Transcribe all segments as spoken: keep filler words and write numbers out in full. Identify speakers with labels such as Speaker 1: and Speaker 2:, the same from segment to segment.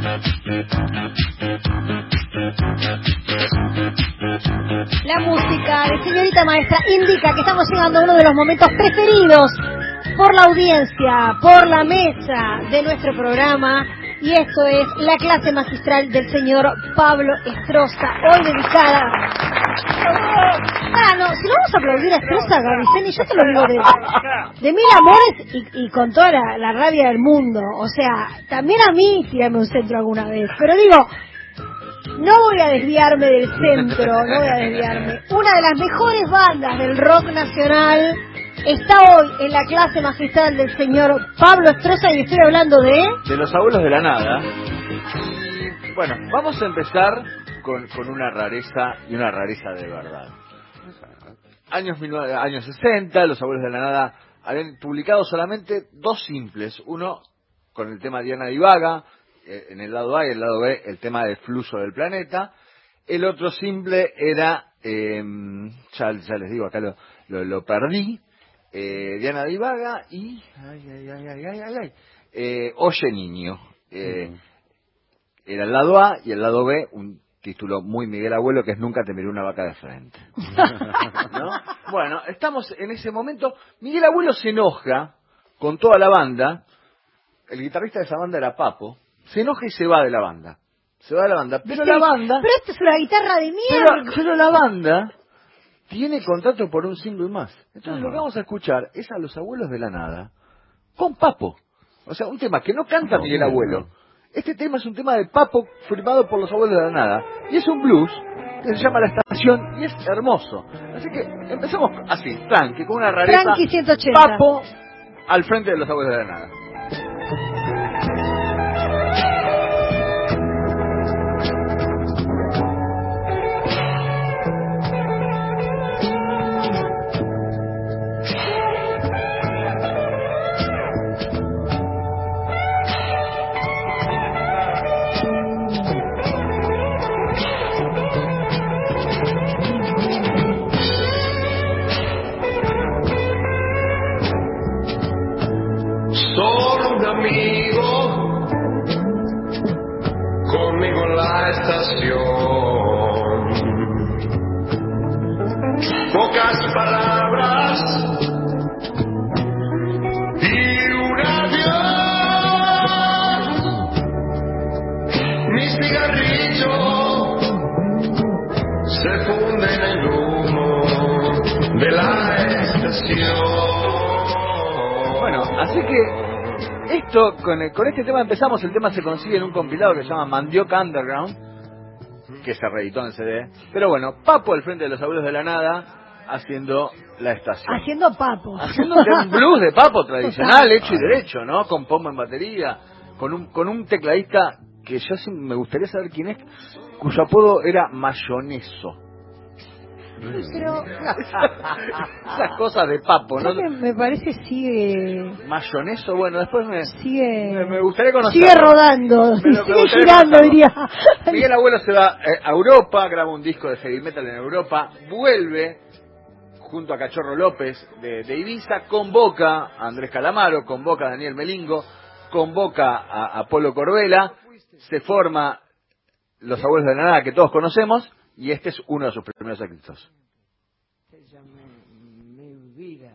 Speaker 1: La música de Señorita Maestra indica que estamos llegando a uno de los momentos preferidos por la audiencia, por la mesa de nuestro programa, y esto es la clase magistral del señor Pablo Estroza, hoy dedicada... Ah, no, si no vamos a aplaudir a Estroza, Gaviceni, yo te lo digo de, de mil amores y, y con toda la, la rabia del mundo, o sea, también a mí tirarme un centro alguna vez, pero digo... No voy a desviarme del centro, no voy a desviarme. Una de las mejores bandas del rock nacional está hoy en la clase magistral del señor Pablo Estroza, y estoy hablando de...
Speaker 2: De los Abuelos de la Nada. Y bueno, vamos a empezar con, con una rareza, y una rareza de verdad. Años, años sesenta, los Abuelos de la Nada habían publicado solamente dos simples. Uno con el tema Diana Divaga, en el lado A, y el lado B el tema del flujo del planeta. El otro simple era, eh, ya, ya les digo, acá lo, lo, lo perdí, eh, Diana Divaga y, ay, ay, ay, ay, ay, ay, eh, Oye Niño. Eh, mm. Era el lado A, y el lado B, un título muy Miguel Abuelo, que es Nunca te miré una vaca de frente. ¿No? Bueno, estamos en ese momento. Miguel Abuelo se enoja con toda la banda. El guitarrista de esa banda era Papo. Se enoja y se va de la banda. Se va de la banda. Pero sí, la banda...
Speaker 1: Pero esto es una guitarra de mierda.
Speaker 2: Pero, pero la banda tiene contrato por un single más. Entonces, uh-huh, lo que vamos a escuchar es a los Abuelos de la Nada con Papo. O sea, un tema que no canta no, Miguel Abuelo. Este tema es un tema de Papo firmado por los Abuelos de la Nada. Y es un blues que se llama La Estación y es hermoso. Así que empezamos así, tranqui, con una rareza.
Speaker 1: Tranqui ciento ochenta.
Speaker 2: Papo al frente de los Abuelos de la Nada.
Speaker 3: Pocas palabras y un adiós. Mi cigarrillo se funde en el humo de la estación.
Speaker 2: Bueno, así que esto con, el, con este tema empezamos. El tema se consigue en un compilado que se llama Mandioca Underground, que se reeditó en C D. Pero bueno, Papo al frente de los Abuelos de la Nada, haciendo La Estación.
Speaker 1: Haciendo Papo.
Speaker 2: Haciendo un blues de Papo tradicional, hecho y derecho, ¿no? Con pombo en batería, con un con un tecladista que yo sí me gustaría saber quién es, cuyo apodo era Mayoneso.
Speaker 1: Pero
Speaker 2: esas cosas de Papo, ¿no?
Speaker 1: Me, me parece sigue
Speaker 2: Mayoneso, bueno, después me
Speaker 1: sigue
Speaker 2: me, me gustaría conocerlo.
Speaker 1: Sigue rodando, me, me sigue girando, conocerlo. Diría.
Speaker 2: Miguel Abuelo se va eh, a Europa, graba un disco de heavy metal en Europa, vuelve junto a Cachorro López de, de Ibiza, convoca a Andrés Calamaro, convoca a Daniel Melingo, convoca a, a Polo Corbella, se forma Los Abuelos de la Nada, que todos conocemos, y este es uno de sus primeros éxitos.
Speaker 4: Mi vida.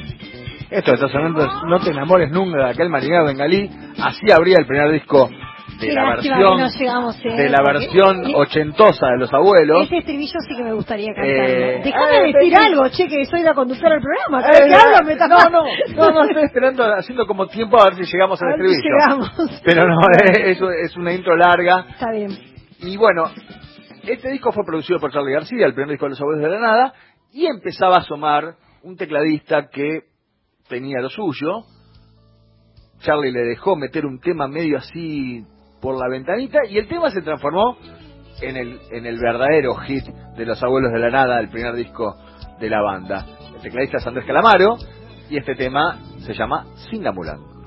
Speaker 2: Esto que está sonando es No te enamores nunca, de aquel marinero bengalí. Así abría el primer disco de
Speaker 1: Qué
Speaker 2: la
Speaker 1: lástima
Speaker 2: versión
Speaker 1: que no llegamos, eh,
Speaker 2: de la
Speaker 1: porque-
Speaker 2: versión
Speaker 1: y-
Speaker 2: ochentosa de los abuelos.
Speaker 1: Ese estribillo sí que me gustaría cantarlo.
Speaker 2: Eh,
Speaker 1: Déjame
Speaker 2: eh,
Speaker 1: decir
Speaker 2: pero-
Speaker 1: algo, che, que soy la conductora del programa. Cada
Speaker 2: Eh,
Speaker 1: vez que hablo me tapas.
Speaker 2: no, no, no, no, estoy esperando, haciendo como tiempo a ver si llegamos al
Speaker 1: A ver si
Speaker 2: estribillo.
Speaker 1: llegamos.
Speaker 2: Pero no, es, es una intro larga.
Speaker 1: Está bien.
Speaker 2: Y bueno, este disco fue producido por Charly García, el primer disco de Los Abuelos de la Nada, y empezaba a asomar un tecladista que tenía lo suyo. Charly le dejó meter un tema medio así por la ventanita, y el tema se transformó en el, en el verdadero hit de Los Abuelos de la Nada, el primer disco de la banda. El tecladista es Andrés Calamaro, y este tema se llama Singamulán.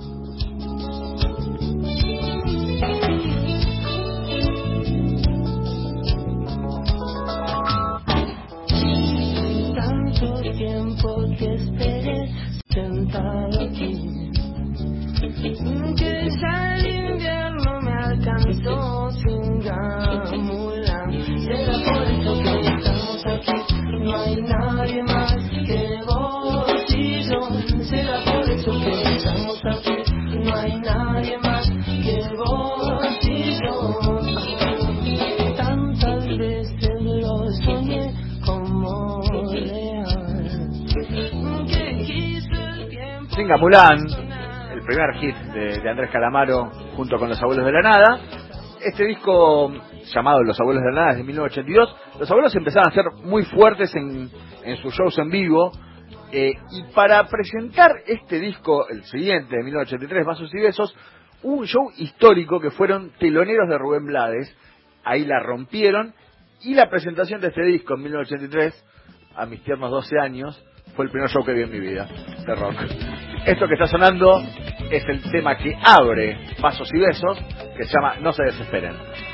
Speaker 4: Tanto tiempo que esperé sentado aquí, que ya el invierno me alcanzó sin Gamulán. Será por eso que estamos aquí, no hay nadie más que vos y yo. Será por eso que estamos aquí, no hay nadie más que vos y yo. Tantas veces lo soñé como real, que quiso el tiempo.
Speaker 2: Singamulán, el primer hit de, de Andrés Calamaro junto con Los Abuelos de la Nada. Este disco llamado Los Abuelos de la Nada es de mil novecientos ochenta y dos. Los Abuelos empezaron a ser muy fuertes en, en sus shows en vivo, eh, y para presentar este disco, el siguiente de mil novecientos ochenta y tres, Vasos y Besos, hubo un show histórico que fueron teloneros de Rubén Blades. Ahí la rompieron, y la presentación de este disco en mil novecientos ochenta y tres, a mis tiernos doce años, fue el primer show que vi en mi vida de rock. Esto que está sonando es el tema que abre Vasos y Besos, que se llama No se desesperen.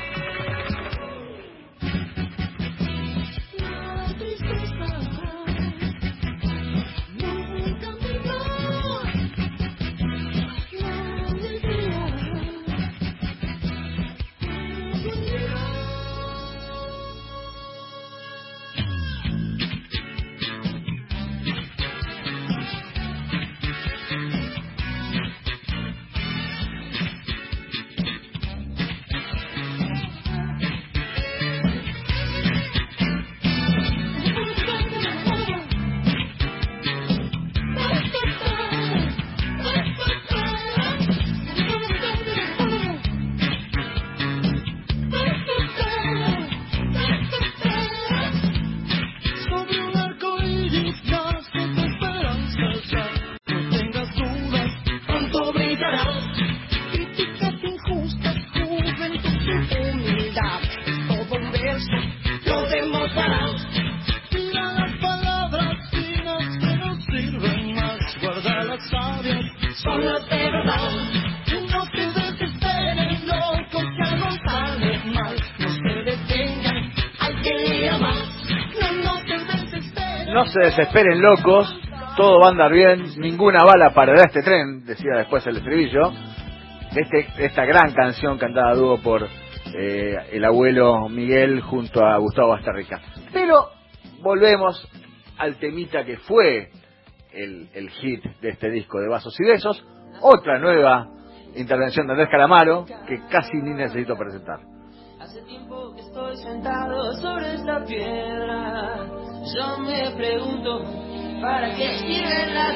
Speaker 2: No se desesperen, locos, todo va a andar bien, ninguna bala parará este tren, decía después el estribillo de, este, de esta gran canción cantada a dúo por eh, el abuelo Miguel junto a Gustavo Basterrica. Pero volvemos al temita que fue el, el hit de este disco de Vasos y Besos, otra nueva intervención de Andrés Calamaro que casi ni necesito presentar.
Speaker 4: Hace tiempo que estoy sentado sobre esta piedra, yo me pregunto, ¿para qué sirve la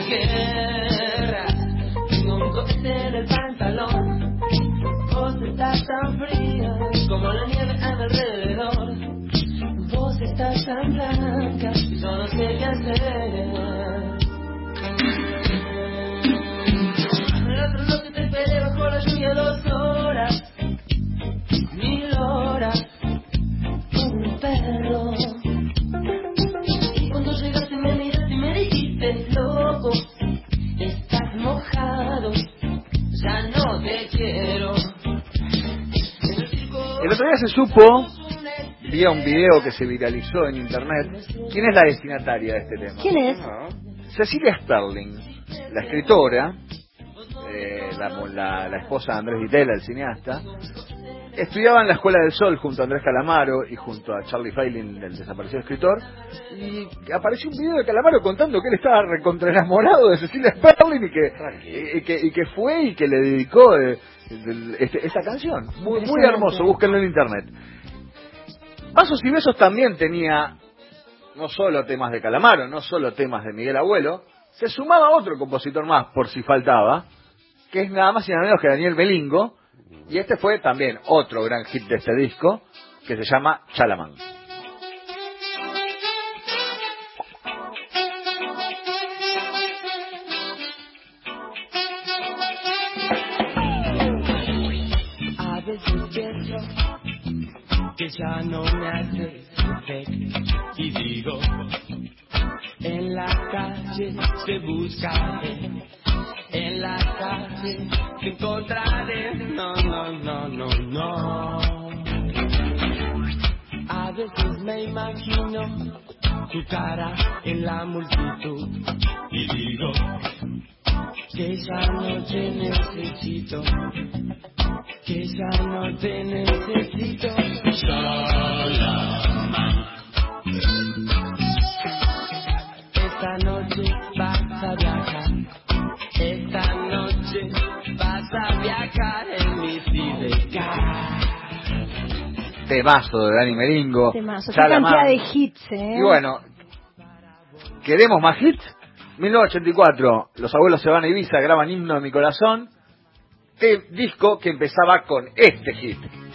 Speaker 4: guerra? Tengo un cohete en el pantalón, vos estás tan fría como la nieve a mi alrededor. Vos estás tan blanca, yo no sé qué hacer. La otra noche te esperé bajo la lluvia dos horas, mil horas, como un perro. Y cuando llegaste me miraste y me dijiste, loco, estás mojado, ya no te quiero.
Speaker 2: El otro día se supo, vía un video que se viralizó en internet, quién es la destinataria de este tema.
Speaker 1: ¿Quién es?
Speaker 2: Cecilia Sperling, la escritora, eh, la, la, la esposa de Andrés Vitela, el cineasta, estudiaba en la Escuela del Sol junto a Andrés Calamaro y junto a Charlie Feiling, el desaparecido escritor, y apareció un video de Calamaro contando que él estaba recontra enamorado de Cecilia Sperling y que, y que, y que fue y que le dedicó de, de, de, este, esta canción. Muy, muy hermoso, búsquenlo en internet. Vasos y Besos también tenía no solo temas de Calamaro, no solo temas de Miguel Abuelo, se sumaba otro compositor más por si faltaba, que es nada más y nada menos que Daniel Melingo, y este fue también otro gran hit de este disco, que se llama Chalamán.
Speaker 4: A veces pienso que ya no me hace efecto y digo, en la calle se buscaré, en la calle te encontraré, no, no, no, no, no. A veces me imagino tu cara en la multitud y digo que ya no te necesito, que ya no te necesito. Chalamán. Esta noche vas a viajar, esta noche vas a viajar en mi sidecar.
Speaker 2: Temazo de Dani Melingo.
Speaker 1: Temazo, qué cantidad de hits, ¿eh?
Speaker 2: Y bueno, ¿queremos más hits? mil novecientos ochenta y cuatro, Los Abuelos se van a Ibiza, graban Himno de mi Corazón, este disco que empezaba con este hit.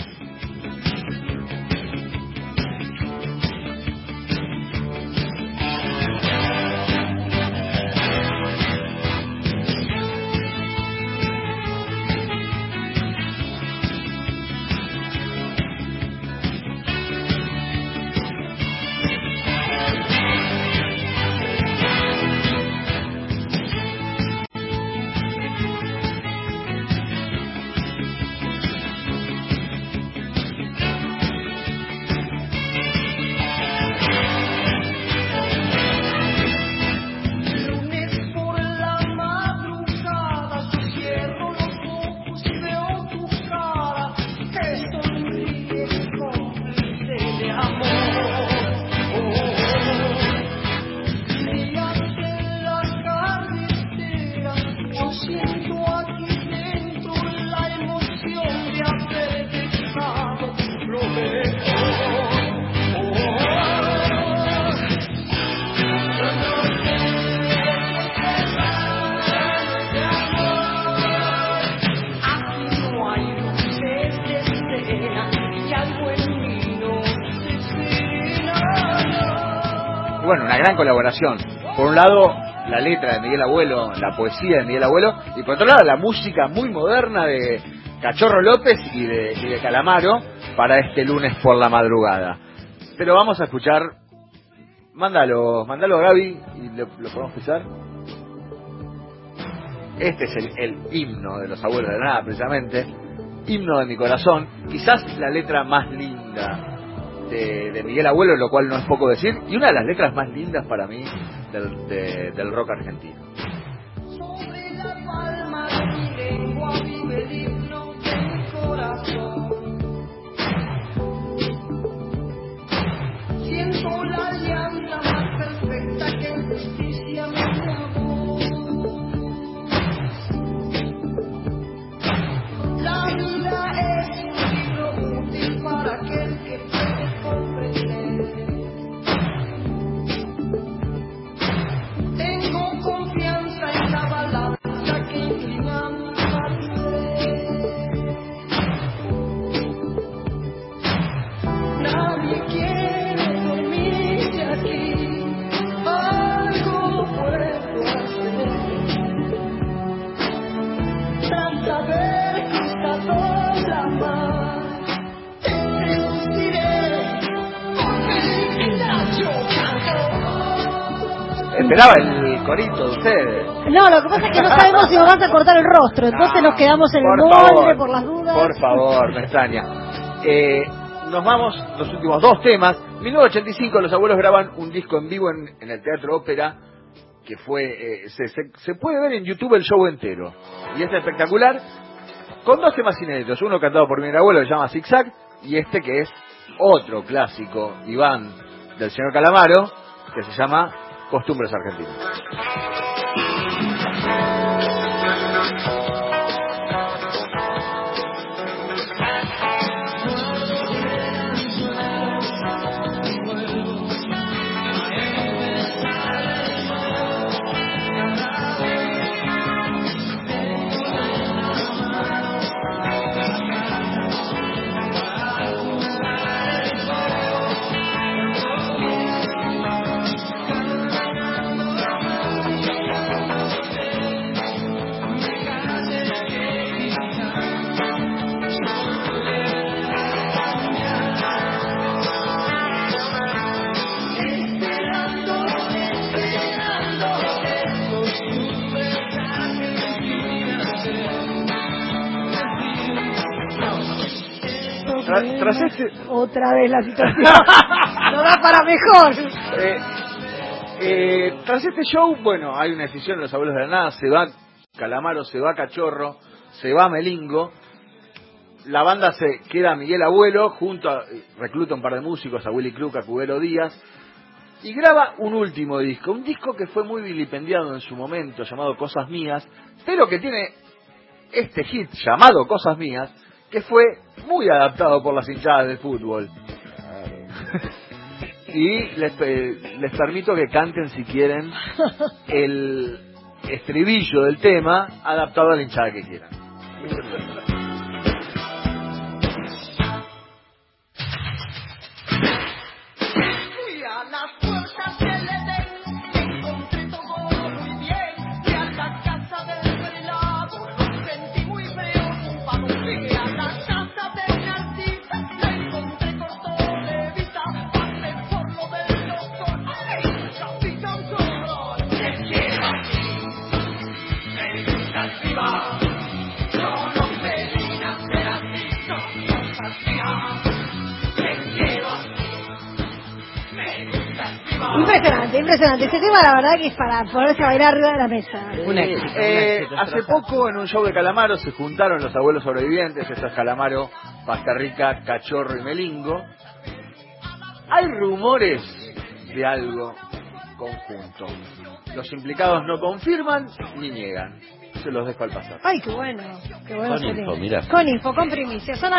Speaker 2: Bueno, una gran colaboración. Por un lado, la letra de Miguel Abuelo, la poesía de Miguel Abuelo, y por otro lado, la música muy moderna de Cachorro López y de, y de Calamaro para este lunes por la madrugada. Pero vamos a escuchar, mándalo, mándalo Gaby, y lo, lo podemos pisar. Este es el, el himno de Los Abuelos de la Nada, precisamente. Himno de mi Corazón, quizás la letra más linda de, de Miguel Abuelo, lo cual no es poco decir, y una de las letras más lindas para mí del, de, del rock argentino.
Speaker 4: Sobre la palma de mi lengua vive el himno de mi corazón. Siento la alianza más perfecta que en justicia me amó. La vida es un libro útil para aquel que puede comprender. Tengo confianza en la balanza que inclina mi parecer. Nadie quiere dormirse aquí, algo puedo hacer. Tras haber cruzado la mar, te seduciré con mi gimnasio canto.
Speaker 2: Esperaba el corito de ustedes.
Speaker 1: No, lo que pasa es que no sabemos si nos vas a cortar el rostro, entonces nos quedamos en el
Speaker 2: Por
Speaker 1: molde
Speaker 2: favor,
Speaker 1: por las dudas.
Speaker 2: Por favor, me extraña. Eh, nos vamos, los últimos dos temas. mil novecientos ochenta y cinco, Los Abuelos graban un disco en vivo en, en el Teatro Ópera, que fue, eh, se, se, se puede ver en YouTube el show entero. Y es espectacular. con dos temas inéditos, uno cantado por mi abuelo que se llama Zig Zag, y este que es otro clásico, Iván, del señor Calamaro, que se llama Costumbres Argentinas. Tras este...
Speaker 1: Otra vez la situación no da para mejor.
Speaker 2: Eh, eh, tras este show, bueno, hay una decisión de los abuelos de la nada, se va Calamaro, se va Cachorro, se va Melingo, la banda se queda Miguel Abuelo, junto a, recluta un par de músicos, a Willy Cluck, a Cubero Díaz, y graba un último disco, un disco que fue muy vilipendiado en su momento, llamado Cosas Mías, pero que tiene este hit llamado Cosas Mías, que fue muy adaptado por las hinchadas de fútbol. Y les, eh, les permito que canten, si quieren, el estribillo del tema adaptado a la hinchada que quieran.
Speaker 1: Impresionante, impresionante. Este tema, la verdad, que es para ponerse a bailar arriba de la mesa.
Speaker 2: Un éxito, eh, un éxito, hace poco, en un show de Calamaro, se juntaron los abuelos sobrevivientes. Esto es Calamaro, Pasta Rica, Cachorro y Melingo. Hay rumores de algo conjunto. Los implicados no confirman ni niegan. Se los dejo al pasar.
Speaker 1: Ay, qué bueno. Qué bueno.
Speaker 5: Con info, mira.
Speaker 1: Con info, con primicia. Son